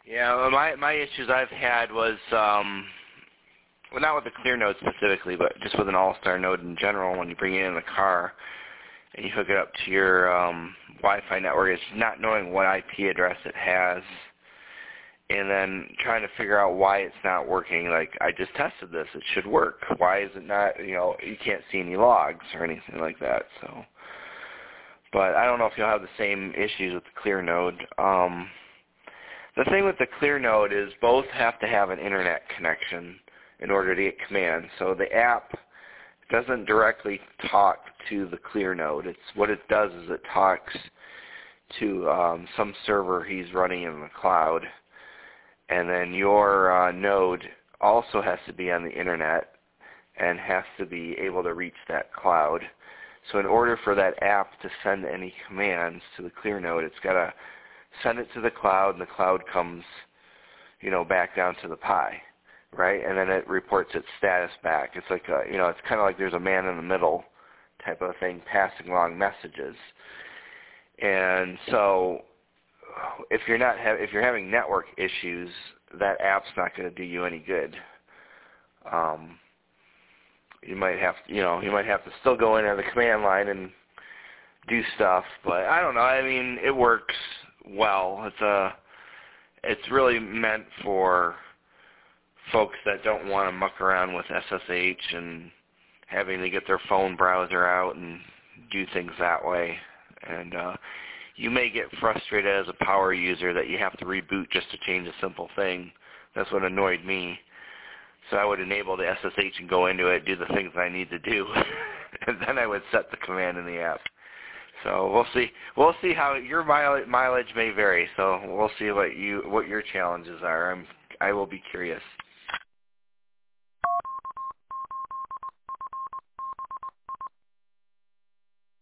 Yeah, well, my issues I've had was, well, not with the Clear node specifically, but just with an All-Star node in general. When you bring it in the car and you hook it up to your Wi-Fi network, it's not knowing what IP address it has, and then trying to figure out why it's not working. Like, I just tested this; it should work. Why is it not? You know, you can't see any logs or anything like that. So, but I don't know if you'll have the same issues with the Clear node. The thing with the Clear node is both have to have an internet connection in order to get commands. So the app doesn't directly talk to the Clear node. It's what it does is it talks to some server he's running in the cloud, and then your node also has to be on the internet and has to be able to reach that cloud. So in order for that app to send any commands to the Clear node, it's got to send it to the cloud, and the cloud comes, you know, back down to the Pi, right? And then it reports its status back. It's like a, you know, it's kind of like there's a man in the middle type of thing passing along messages. And so, if you're having network issues, that app's not going to do you any good. You might have to still go in on the command line and do stuff, but I don't know. I mean, it works well. It's really meant for folks that don't want to muck around with SSH and having to get their phone browser out and do things that way. And you may get frustrated as a power user that you have to reboot just to change a simple thing. That's what annoyed me. So I would enable the SSH and go into it, do the things I need to do, and then I would set the command in the app. So we'll see. We'll see how your mileage may vary. So we'll see what your challenges are. I will be curious.